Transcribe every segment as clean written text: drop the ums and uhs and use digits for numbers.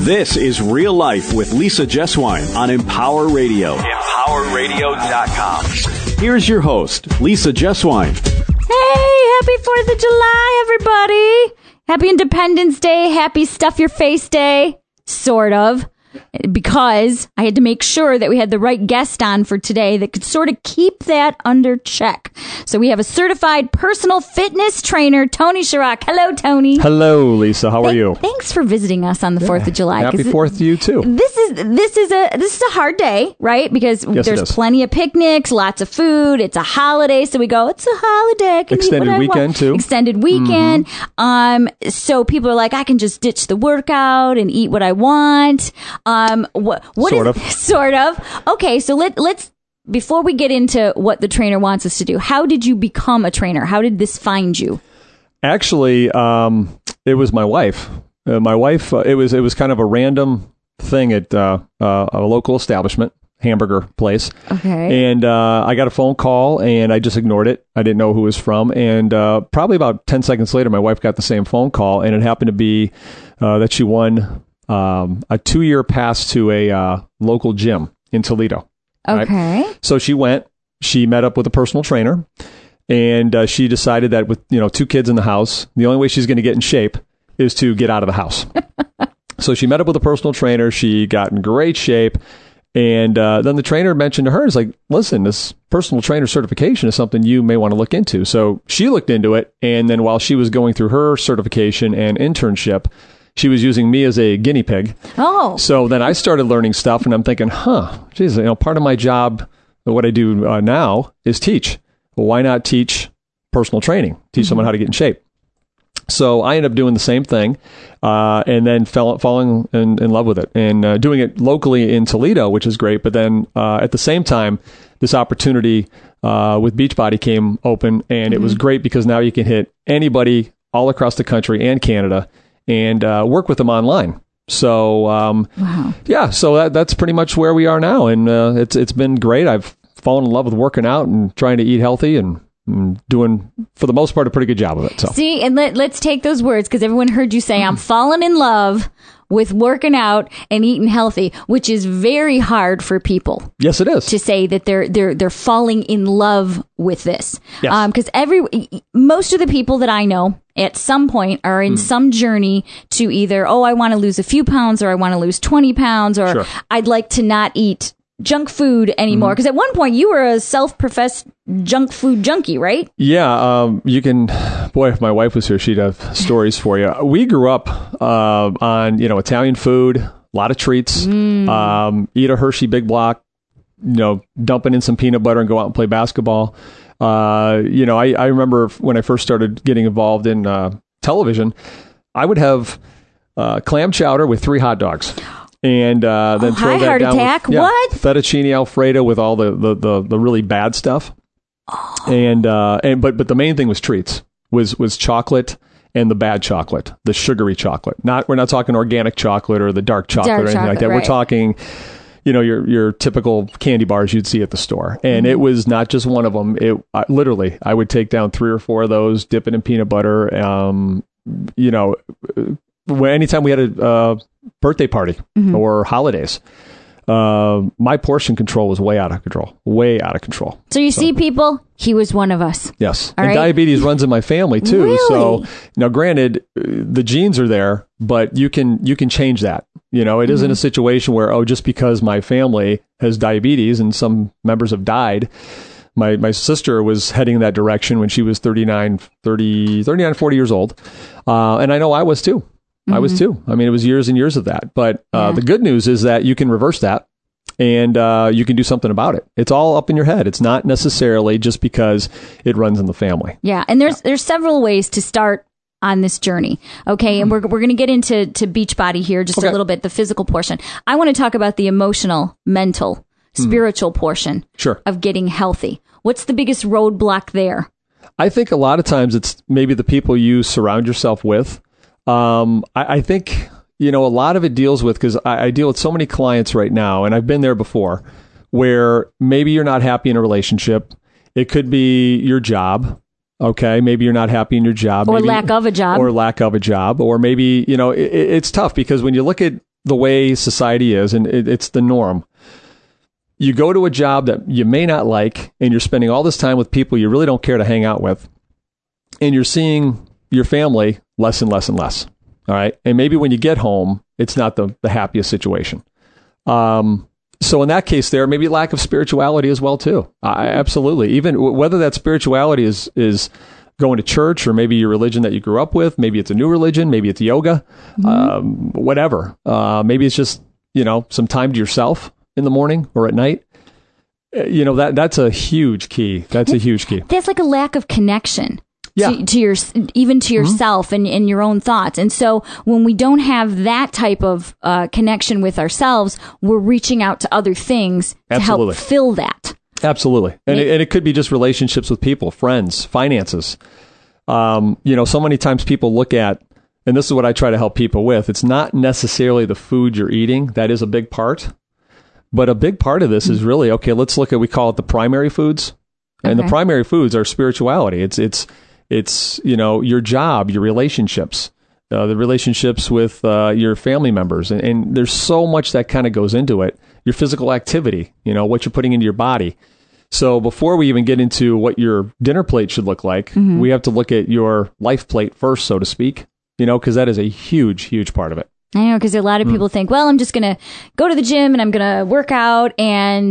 This is Real Life with Lisa Jeswine on Empower Radio. EmpowerRadio.com. Here's your host, Lisa Jeswine. Hey, happy 4th of July, everybody. Happy Independence Day. Happy Stuff Your Face Day. Sort of. Because I had to make sure that we had the right guest on for today that could sort of keep that under check. So we have a certified personal fitness trainer, Tony Sharrock. Hello, Tony. Hello, Lisa. How are you? Thanks for visiting us on the 4th of July. Happy 4th to you, too. This is a hard day, right? Because there's plenty of picnics, lots of food. It's a holiday, so we go, it's a holiday. I can Extended eat what weekend, I want. too. Extended weekend. So people are like, I can just ditch the workout and eat what I want. What Sort is of. sort of? Okay, so let's before we get into what the trainer wants us to do, how did you become a trainer? How did this find you? Actually, it was my wife. It was kind of a random thing at a local establishment, hamburger place. Okay. And I got a phone call, and I just ignored it. I didn't know who it was from. And probably about 10 seconds later, my wife got the same phone call, and it happened to be that she won a 2-year pass to a local gym in Toledo. Okay. Right? So she met up with a personal trainer, and she decided that with 2 kids in the house, the only way she's going to get in shape is to get out of the house. So she met up with a personal trainer. She got in great shape. And then the trainer mentioned to her, it's like, listen, this personal trainer certification is something you may want to look into. So she looked into it. And then while she was going through her certification and internship, she was using me as a guinea pig. Oh. So then I started learning stuff, and I'm thinking, geez, part of my job, what I do now is teach. Well, why not teach personal training? Teach someone how to get in shape. So I ended up doing the same thing, and then falling in love with it, and doing it locally in Toledo, which is great. But then at the same time, this opportunity with Beachbody came open, and it was great because now you can hit anybody all across the country and Canada and work with them online. So, wow. Yeah, so that's pretty much where we are now. And it's been great. I've fallen in love with working out and trying to eat healthy and doing, for the most part, a pretty good job of it. So. See, and let's take those words, because everyone heard you say, I'm falling in love with working out and eating healthy, which is very hard for people. Yes, it is. To say that they're falling in love with this. Yes. Because most of the people that I know at some point are in some journey to either, I want to lose a few pounds, or I want to lose 20 pounds, or Sure. I'd like to not eat junk food anymore. Because at one point you were a self-professed junk food junkie, right? Yeah, you can. Boy, if my wife was here, she'd have stories for you. We grew up on Italian food, a lot of treats. Eat a Hershey Big Block, dumping in some peanut butter and go out and play basketball. I remember when I first started getting involved in television, I would have clam chowder with 3 hot dogs. And then throw that heart down attack. with What? fettuccine Alfredo with all the really bad stuff. And but the main thing was treats, was chocolate, and the bad chocolate, the sugary chocolate. We're not talking organic chocolate or the dark chocolate or anything like that. Right. We're talking, your typical candy bars you'd see at the store. And it was not just one of them. Literally, I would take down 3 or 4 of those, dip it in peanut butter. Anytime we had a birthday party or holidays, my portion control was way out of control. So you see, people, he was one of us. Yes. All and right. Diabetes runs in my family too. Really? So now granted, the genes are there, but you can change that. It isn't a situation where, just because my family has diabetes and some members have died. My sister was heading in that direction when she was 39, 40 years old. And I know I was too. I was too. I mean, it was years and years of that. But the good news is that you can reverse that, and you can do something about it. It's all up in your head. It's not necessarily just because it runs in the family. Yeah, and there's several ways to start on this journey. Okay, and we're going to get into Beachbody here just a little bit, the physical portion. I want to talk about the emotional, mental, spiritual portion of getting healthy. What's the biggest roadblock there? I think a lot of times it's maybe the people you surround yourself with. I think, a lot of it deals with, because I deal with so many clients right now, and I've been there before, where maybe you're not happy in a relationship. It could be your job. Okay. Maybe you're not happy in your job. Or lack of a job. Or maybe, it's tough because when you look at the way society is, and it's the norm. You go to a job that you may not like, and you're spending all this time with people you really don't care to hang out with, and you're seeing your family less and less and less. All right. And maybe when you get home, it's not the happiest situation. So in that case there, maybe lack of spirituality as well, too. Absolutely. Even whether that spirituality is going to church, or maybe your religion that you grew up with, maybe it's a new religion, maybe it's yoga, whatever. Maybe it's just, some time to yourself in the morning or at night. That's a huge key. That's a huge key. That's like a lack of connection. Yeah. To yourself and your own thoughts. And so when we don't have that type of connection with ourselves, we're reaching out to other things to help fill that. Absolutely. And it could be just relationships with people, friends, finances. So many times people look at, and this is what I try to help people with, it's not necessarily the food you're eating. That is a big part. But a big part of this is really, okay, let's look at, we call it the primary foods. And the primary foods are spirituality. It's your job, your relationships, the relationships with your family members. And there's so much that kind of goes into it. Your physical activity, what you're putting into your body. So before we even get into what your dinner plate should look like, we have to look at your life plate first, so to speak, because that is a huge, huge part of it. I know, because a lot of people think, well, I'm just going to go to the gym and I'm going to work out and,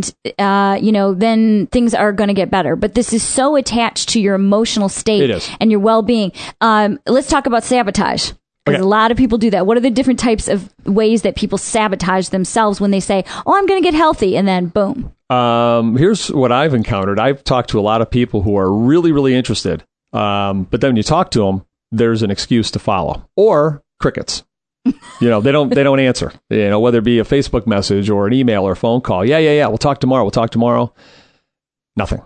then things are going to get better. But this is so attached to your emotional state and your well-being. Let's talk about sabotage. Because a lot of people do that. What are the different types of ways that people sabotage themselves when they say, oh, I'm going to get healthy, and then boom? Here's what I've encountered. I've talked to a lot of people who are really, really interested. But then when you talk to them, there's an excuse to follow, or crickets. They don't answer, whether it be a Facebook message or an email or a phone call. Yeah. We'll talk tomorrow. Nothing.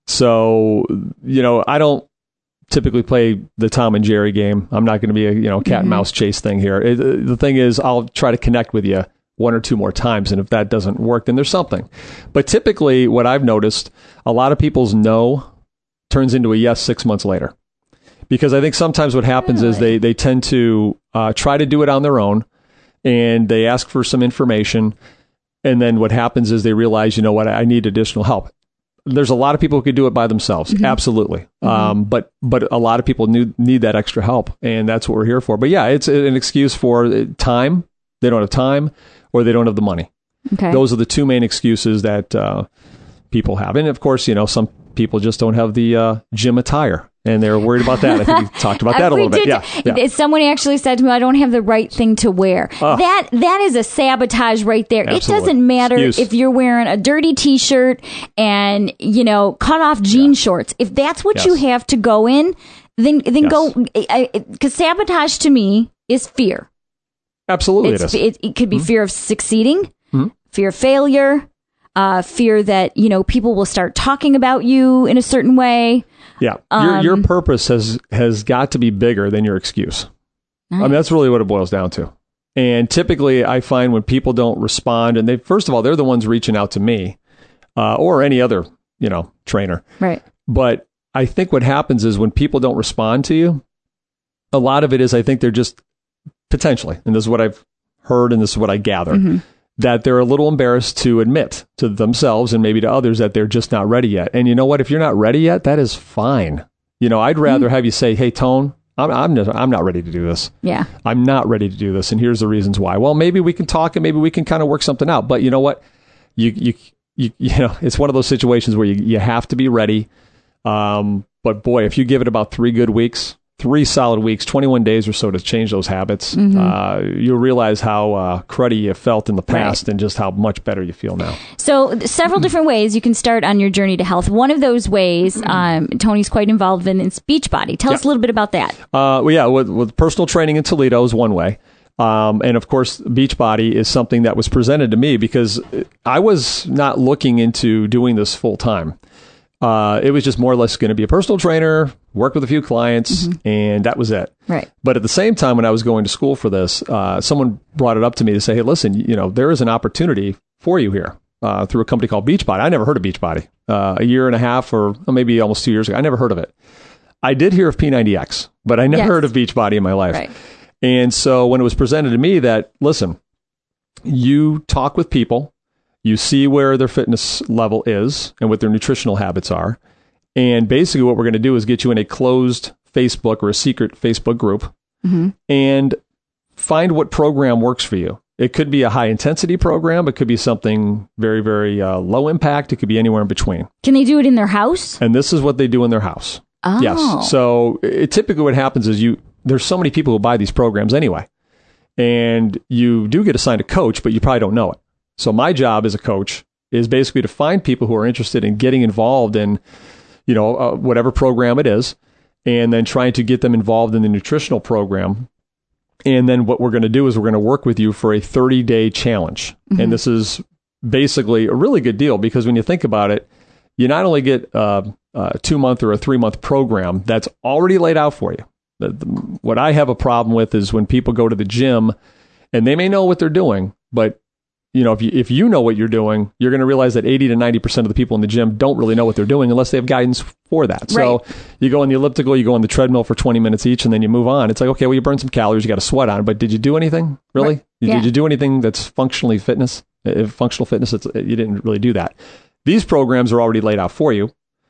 So, I don't typically play the Tom and Jerry game. I'm not going to be a, cat and mouse chase thing here. The thing is, I'll try to connect with you one or two more times. And if that doesn't work, then there's something. But typically what I've noticed, a lot of people's no turns into a yes 6 months later. Because I think sometimes what happens is they tend to try to do it on their own, and they ask for some information. And then what happens is they realize, I need additional help. There's a lot of people who could do it by themselves. Absolutely. But a lot of people need that extra help, and that's what we're here for. But yeah, it's an excuse for time. They don't have time, or they don't have the money. Okay. Those are the two main excuses that people have. And of course, some people just don't have the gym attire, and they're worried about that. I think we talked about that a little bit. Yeah. Someone actually said to me, I don't have the right thing to wear. That is a sabotage right there. Absolutely. It doesn't matter if you're wearing a dirty T-shirt and, cut off jean shorts. If that's what you have to go in, then go. Because sabotage to me is fear. Absolutely, it could be fear of succeeding, fear of failure, fear that, people will start talking about you in a certain way. Yeah. Your purpose has got to be bigger than your excuse. Nice. I mean, that's really what it boils down to. And typically I find when people don't respond, and first of all, they're the ones reaching out to me, or any other, trainer. Right. But I think what happens is when people don't respond to you, a lot of it is, I think they're just potentially, and this is what I've heard, and this is what I gather, that they're a little embarrassed to admit to themselves and maybe to others that they're just not ready yet. And you know what? If you're not ready yet, that is fine. I'd rather have you say, hey, Tone, I'm not ready to do this. Yeah. I'm not ready to do this. And here's the reasons why. Well, maybe we can talk and maybe we can kind of work something out. But you know what? It's one of those situations where you have to be ready. But boy, if you give it about 3 solid weeks, 21 days or so to change those habits, you'll realize how cruddy you felt in the past and just how much better you feel now. So several different ways you can start on your journey to health. One of those ways, Tony's quite involved in, is Beachbody. Tell us a little bit about that. With personal training in Toledo is one way. And of course, Beachbody is something that was presented to me because I was not looking into doing this full time. It was just more or less going to be a personal trainer, work with a few clients, and that was it. Right. But at the same time, when I was going to school for this, someone brought it up to me to say, hey, listen, there is an opportunity for you here through a company called Beachbody. I never heard of Beachbody. A year and a half or maybe almost 2 years ago, I never heard of it. I did hear of P90X, but I never heard of Beachbody in my life. Right. And so when it was presented to me that, listen, you talk with people, you see where their fitness level is and what their nutritional habits are. And basically what we're going to do is get you in a closed Facebook or a secret Facebook group and find what program works for you. It could be a high intensity program. It could be something very, very low impact. It could be anywhere in between. Can they do it in their house? And this is what they do in their house. Oh. Yes. So typically what happens is there's so many people who buy these programs anyway. And you do get assigned a coach, but you probably don't know it. So my job as a coach is basically to find people who are interested in getting involved in, whatever program it is, and then trying to get them involved in the nutritional program. And then what we're going to do is we're going to work with you for a 30-day challenge. And this is basically a really good deal because when you think about it, you not only get a 2-month or a 3-month program that's already laid out for you. What I have a problem with is when people go to the gym and they may know what they're doing, but if you know what you're doing, you're going to realize that 80 to 90% of the people in the gym don't really know what they're doing unless they have guidance for that. So you go on the elliptical, you go on the treadmill for 20 minutes each, and then you move on. It's like, okay, well, you burn some calories, you got to sweat on it, but did you do anything? Really? Right. Yeah. Did you do anything that's functional fitness? You didn't really do that. These programs are already laid out for you.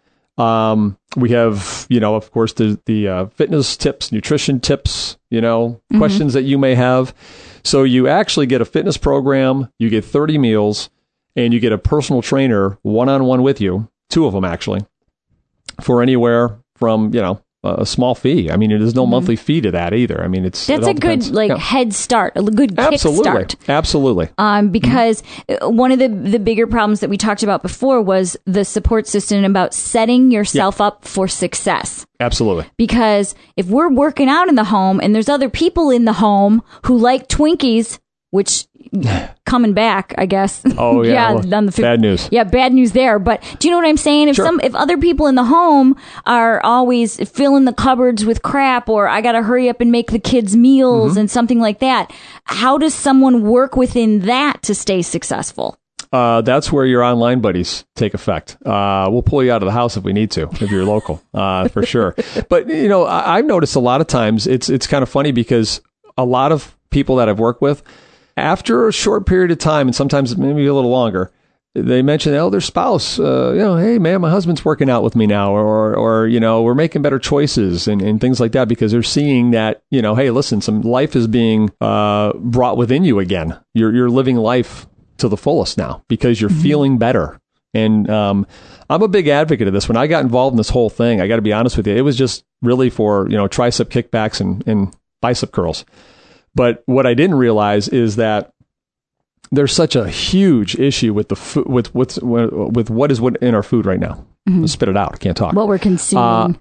We have, of course, the fitness tips, nutrition tips, questions that you may have. So you actually get a fitness program, you get 30 meals, and you get a personal trainer one-on-one with you, 2 of them actually, for anywhere from, a small fee. I mean, there's no monthly fee to that either. I mean, that's a good head start, a good kick start. Absolutely. Because one of the bigger problems that we talked about before was the support system about setting yourself up for success. Absolutely. Because if we're working out in the home and there's other people in the home who like Twinkies, which coming back, I guess. Oh, yeah. Bad news. Yeah, bad news there. But do you know what I'm saying? If other people in the home are always filling the cupboards with crap, or I got to hurry up and make the kids meals and something like that, how does someone work within that to stay successful? That's where your online buddies take effect. We'll pull you out of the house if we need to, if you're local, for sure. But, I've noticed a lot of times it's kind of funny because a lot of people that I've worked with, after a short period of time, and sometimes maybe a little longer, they mention, their spouse, hey, man, my husband's working out with me now, or we're making better choices and things like that, because they're seeing that, hey, listen, some life is being brought within you again. You're living life to the fullest now because you're feeling better. And I'm a big advocate of this. When I got involved in this whole thing, I got to be honest with you, it was just really for, tricep kickbacks and bicep curls. But what I didn't realize is that there's such a huge issue with the food, with what is in our food right now. Let's spit it out. I can't talk. What we're consuming.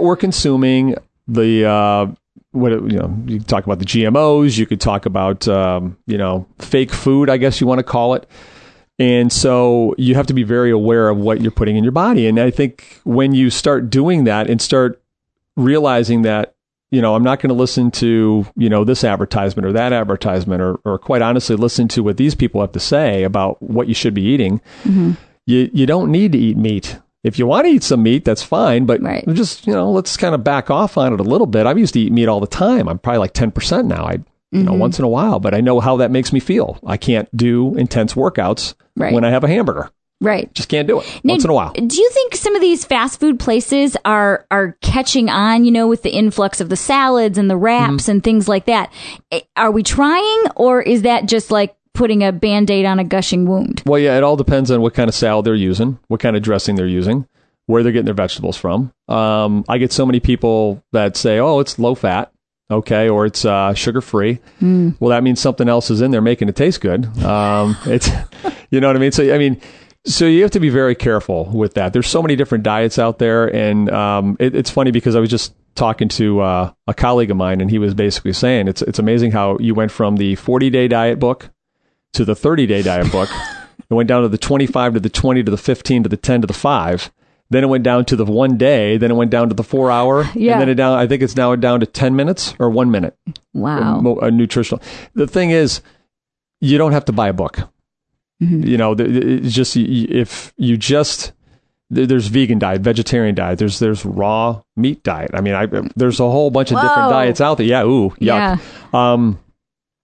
You talk about the GMOs. You could talk about fake food, I guess you want to call it. And so you have to be very aware of what you're putting in your body. And I think when you start doing that and start realizing that, I'm not going to listen to, this advertisement or that advertisement, or quite honestly, listen to what these people have to say about what you should be eating. You don't need to eat meat. If you want to eat some meat, that's fine, but just, let's kind of back off on it a little bit. I used to eat meat all the time. I'm probably like 10% now. Once in a while, but I know how that makes me feel. I can't do intense workouts when I have a hamburger. Right. Just can't do it once in a while. Do you think some of these fast food places are catching on, with the influx of the salads and the wraps and things like that? Are we trying, or is that just like putting a Band-Aid on a gushing wound? Well, yeah, it all depends on what kind of salad they're using, what kind of dressing they're using, where they're getting their vegetables from. I get so many people that say, oh, it's low fat. Okay, or it's sugar-free. Well, that means something else is in there making it taste good. It's, you know what I mean? So you have to be very careful with that. There's so many different diets out there, and it's funny because I was just talking to a colleague of mine, and he was basically saying it's amazing how you went from the 40-day diet book to the 30-day diet book. It went down to the 25 to the 20 to the 15 to the 10 to the 5. Then it went down to the 1 day. Then it went down to the 4 hour. Yeah. And then I think it's now down to 10 minutes or 1 minute. Wow. Nutritional. The thing is, you don't have to buy a book. It's just, if you just, there's vegan diet, vegetarian diet, there's raw meat diet. I mean, there's a whole bunch of different diets out there. Yeah. Ooh, yuck. Yeah.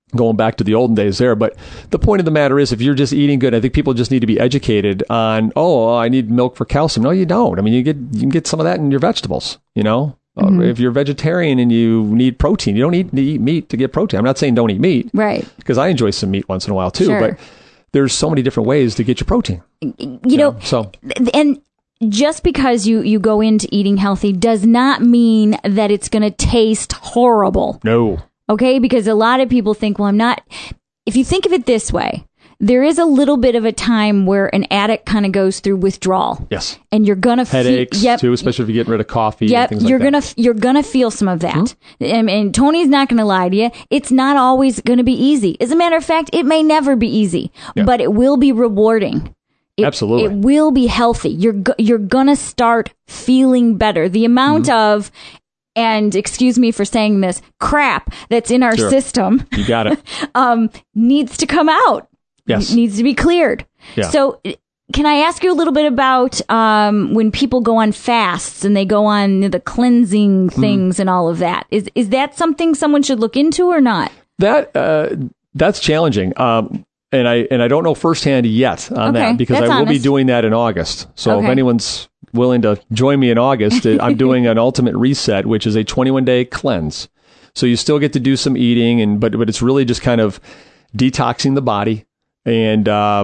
going back to the olden days there. But the point of the matter is, if you're just eating good, I think people just need to be educated on, I need milk for calcium. No, you don't. I mean, you can get some of that in your vegetables, you know? If you're vegetarian and you need protein, you don't need to eat meat to get protein. I'm not saying don't eat meat. Right. Because I enjoy some meat once in a while too. Sure. But there's so many different ways to get your protein. You know, and just because you go into eating healthy does not mean that it's going to taste horrible. No. Okay? Because a lot of people think, well, I'm not... If you think of it this way, there is a little bit of a time where an addict kind of goes through withdrawal. Yes. And you're going to feel... Headaches, too, especially if you're getting rid of coffee and things like that. You're going to feel some of that. And Tony's not going to lie to you. It's not always going to be easy. As a matter of fact, it may never be easy, but it will be rewarding. Absolutely. It will be healthy. You're going to start feeling better. The amount of... And excuse me for saying this, crap that's in our system. You got it. Needs to come out. Yes. Needs to be cleared. Yeah. So can I ask you a little bit about when people go on fasts and they go on the cleansing things and all of that? Is that something someone should look into or not? That's challenging. And I don't know firsthand yet on that, because I will be doing that in August. So if anyone's willing to join me in August, I'm doing an Ultimate Reset, which is a 21-day cleanse. So you still get to do some eating, but it's really just kind of detoxing the body and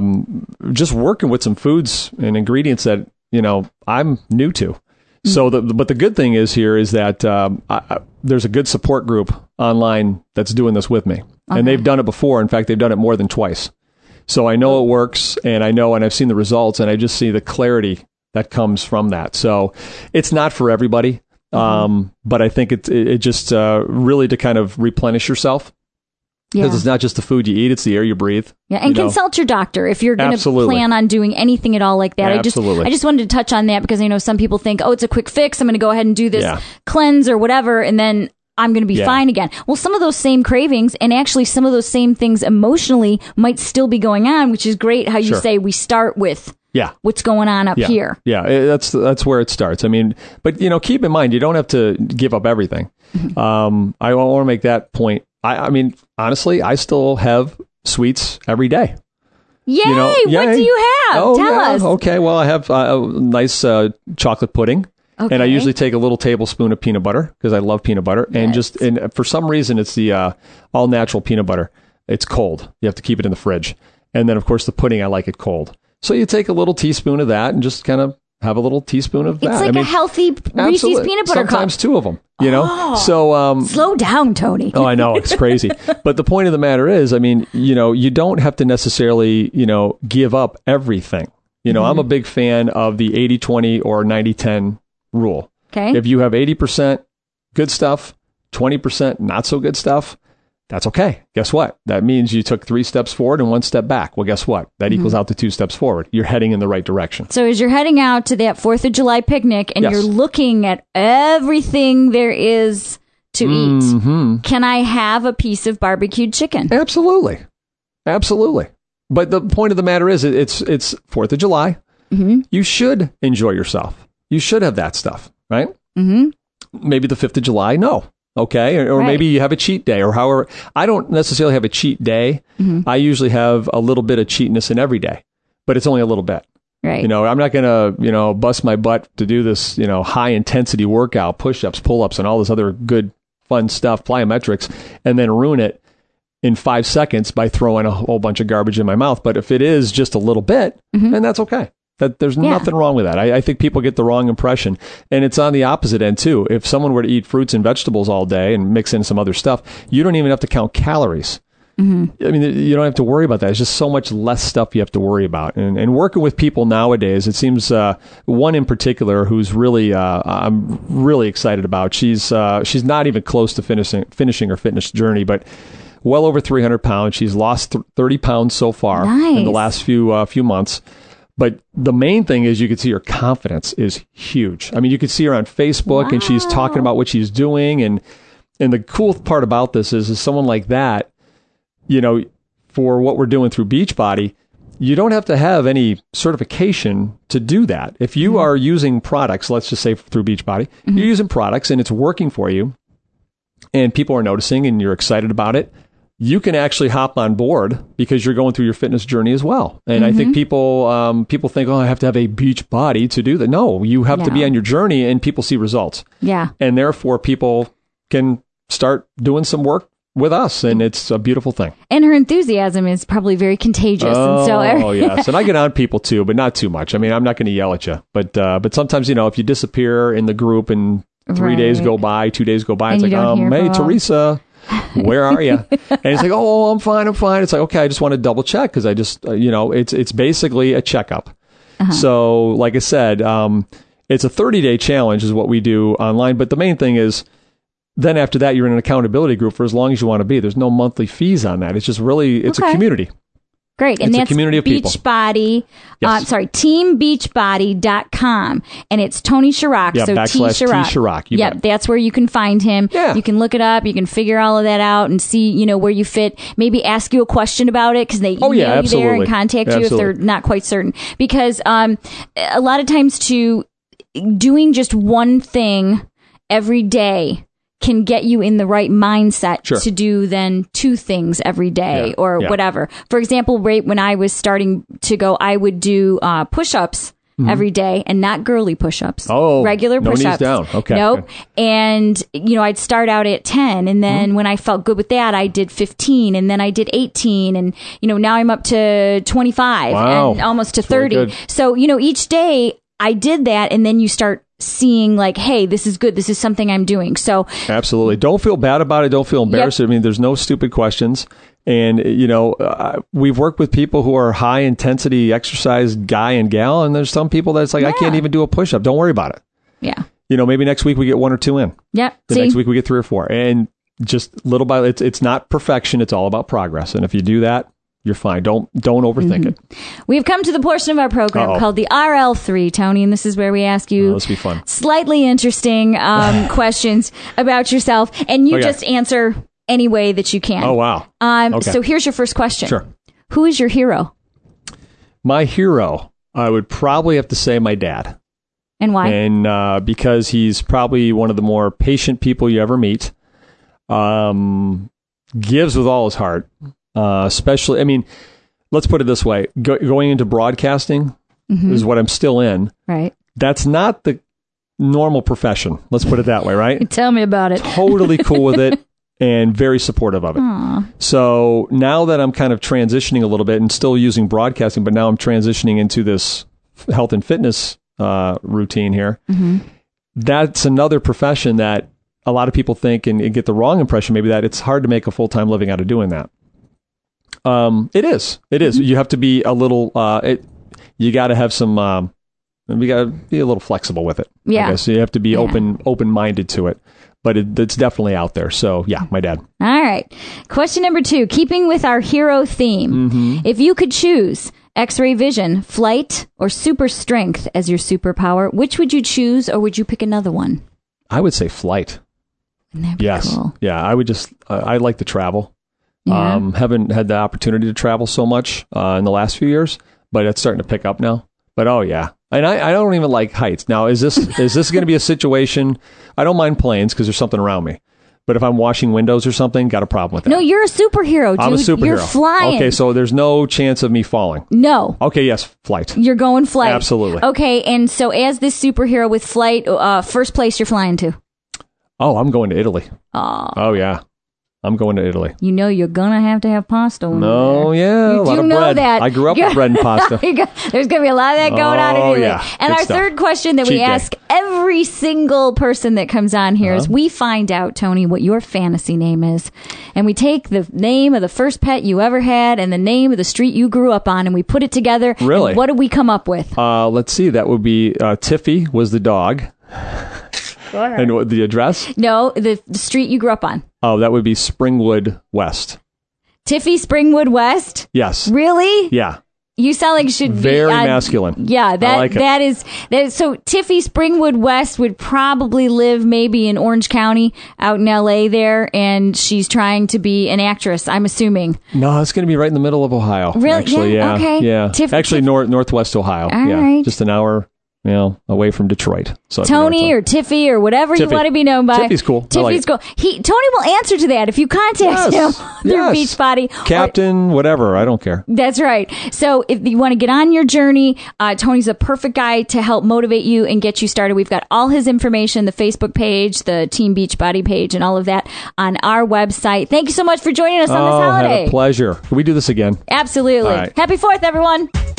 just working with some foods and ingredients that, you know, I'm new to. So, but the good thing is that there's a good support group online that's doing this with me. And they've done it before. In fact, they've done it more than twice. So I know it works, and I've seen the results, and I just see the clarity that comes from that. So it's not for everybody, but I think it just really to kind of replenish yourself. Because it's not just the food you eat, it's the air you breathe. Yeah, and consult your doctor if you're going to plan on doing anything at all like that. Absolutely. I just wanted to touch on that because I know some people think, it's a quick fix. I'm going to go ahead and do this cleanse or whatever, and then I'm going to be fine again. Well, some of those same cravings and actually some of those same things emotionally might still be going on, which is great how you say we start with what's going on up here. Yeah, that's where it starts. I mean, but, you know, keep in mind, you don't have to give up everything. I want to make that point. I mean, honestly, I still have sweets every day. Yay! You know, what do you have? Tell us. Okay, well, I have a nice chocolate pudding. Okay. And I usually take a little tablespoon of peanut butter because I love peanut butter. Yes. And for some reason, it's the all natural peanut butter. It's cold. You have to keep it in the fridge. And then, of course, the pudding, I like it cold. So you take a little teaspoon of that and just kind of have a little teaspoon of that. It's like a healthy Reese's peanut butter cup. Sometimes two of them, you know? So slow down, Tony. Oh, I know. It's crazy. But the point of the matter is, I mean, you know, you don't have to necessarily, you know, give up everything. You know, I'm a big fan of the 80-20 or 90-10 rule. Okay. If you have 80% good stuff, 20% not so good stuff, that's okay. Guess what? That means you took 3 steps forward and 1 step back. Well, guess what? That equals out to 2 steps forward. You're heading in the right direction. So as you're heading out to that 4th of July picnic and you're looking at everything there is to eat, can I have a piece of barbecued chicken? Absolutely. Absolutely. But the point of the matter is it's 4th of July. You should enjoy yourself. You should have that stuff, right? Maybe the 5th of July, no. Okay. Or maybe you have a cheat day or however. I don't necessarily have a cheat day. I usually have a little bit of cheatness in every day, but it's only a little bit. Right. You know, I'm not going to, you know, bust my butt to do this, you know, high intensity workout, push-ups, pull-ups, and all this other good, fun stuff, plyometrics, and then ruin it in 5 seconds by throwing a whole bunch of garbage in my mouth. But if it is just a little bit, then that's okay. That there's nothing wrong with that. I think people get the wrong impression. And it's on the opposite end, too. If someone were to eat fruits and vegetables all day and mix in some other stuff, you don't even have to count calories. I mean, you don't have to worry about that. It's just so much less stuff you have to worry about. And working with people nowadays, it seems one in particular who's really I'm really excited about. She's not even close to finishing her fitness journey, but well over 300 pounds. She's lost 30 pounds so far in the last few months. But the main thing is you can see her confidence is huge. I mean, you can see her on Facebook and she's talking about what she's doing. And the cool part about this is someone like that, you know, for what we're doing through Beachbody, you don't have to have any certification to do that. If you are using products, let's just say through Beachbody, you're using products and it's working for you and people are noticing and you're excited about it, you can actually hop on board because you're going through your fitness journey as well. And I think people think, oh, I have to have a beach body to do that. No, you have to be on your journey and people see results. Yeah. And therefore people can start doing some work with us, and it's a beautiful thing. And her enthusiasm is probably very contagious. Oh, yes. And I get on people too, but not too much. I mean, I'm not going to yell at you, but sometimes, if you disappear in the group and 3 days go by, 2 days go by, and it's like, hey, Teresa, where are you? And it's like, oh, I'm fine. It's like, okay, I just want to double check because I just, it's basically a checkup. So like I said, it's a 30-day challenge is what we do online. But the main thing is, then after that, you're in an accountability group for as long as you want to be. There's no monthly fees on that. It's just really, it's a community. Great. And it's that's a community of Beachbody, yes. teambeachbody.com. And it's Tony Sharrock. Yeah, so /T Sharrock. Yep, that's where you can find him. Yeah. You can look it up. You can figure all of that out and see, where you fit. Maybe ask you a question about it because they email you there and contact you if they're not quite certain. Because a lot of times doing just one thing every day can get you in the right mindset to do then two things every day or whatever. For example, right when I was starting to go, I would do push-ups every day and not girly push-ups. Oh, regular push-ups. No knees down. Okay. Nope. And, I'd start out at 10 and then when I felt good with that, I did 15 and then I did 18 and, now I'm up to 25 and almost to 30. So, each day I did that and then you start seeing like, hey, this is good. This is something I'm doing. So absolutely. Don't feel bad about it. Don't feel embarrassed. I mean, there's no stupid questions. And, we've worked with people who are high intensity exercise guy and gal. And there's some people that's like, I can't even do a push up. Don't worry about it. Yeah. Maybe next week we get 1 or 2 in. Yeah. The next week we get 3 or 4. And just little by little, it's not perfection. It's all about progress. And if you do that, you're fine. Don't overthink it. We've come to the portion of our program called the RL3, Tony, and this is where we ask you this will be fun. Slightly interesting questions about yourself, and you just answer any way that you can. Oh, wow. So here's your first question. Sure. Who is your hero? My hero, I would probably have to say my dad. And why? And because he's probably one of the more patient people you ever meet. Gives with all his heart. Especially, I mean, let's put it this way. Going into broadcasting is what I'm still in. Right. That's not the normal profession. Let's put it that way, right? Tell me about it. Totally cool with it and very supportive of it. Aww. So now that I'm kind of transitioning a little bit and still using broadcasting, but now I'm transitioning into this health and fitness routine here, that's another profession that a lot of people think and get the wrong impression, maybe that it's hard to make a full-time living out of doing that. It is. You have to be a little, you got to have some, we got to be a little flexible with it. Yeah. I guess. So you have to be open-minded to it, but it's definitely out there. So yeah, my dad. All right. Question number 2, keeping with our hero theme. If you could choose X-ray vision, flight, or super strength as your superpower, which would you choose, or would you pick another one? I would say flight. Wouldn't that be cool? Yeah. I would just, I like to travel. Yeah. Haven't had the opportunity to travel so much in the last few years, but it's starting to pick up now. But oh yeah, and I don't even like heights. Now is this going to be a situation? I don't mind planes because there's something around me, but if I'm washing windows or something, got a problem with that. No, you're a superhero, dude. I'm a superhero. You're flying. Okay, so there's no chance of me falling. No. Okay, yes, flight. You're going flight. Absolutely. Okay, and so as this superhero with flight, first place you're flying to? Oh, I'm going to Italy. Oh yeah. I'm going to Italy. You're gonna have to have pasta. No, yeah, a lot of bread. That. I grew up with bread and pasta. There's gonna be a lot of that going on in Italy. Yeah. And Good our stuff. third question that we ask every single person that comes on here is we find out, Tony, what your fantasy name is. And we take the name of the first pet you ever had and the name of the street you grew up on and we put it together. Really? And what did we come up with? Let's see. That would be Tiffy was the dog. And what, the address? No, the street you grew up on. Oh, that would be Springwood West. Tiffy Springwood West? Yes. Really? Yeah. You sound like you should very be... masculine. Yeah, I like that is... So Tiffy Springwood West would probably live maybe in Orange County out in L.A. there, and she's trying to be an actress, I'm assuming. No, it's going to be right in the middle of Ohio. Really? Actually, yeah. Okay. Yeah. Actually, northwest Ohio. All yeah. right. Just an hour away from Detroit. So Tony or Tiffy or whatever you want to be known by. Tiffy's cool. Tiffy's cool. Tony will answer to that if you contact him through Beachbody. Captain, whatever. I don't care. That's right. So if you want to get on your journey, Tony's a perfect guy to help motivate you and get you started. We've got all his information, the Facebook page, the Team Beachbody page, and all of that on our website. Thank you so much for joining us on this holiday. Had a pleasure. Can we do this again? Absolutely. All right. Happy 4th, everyone.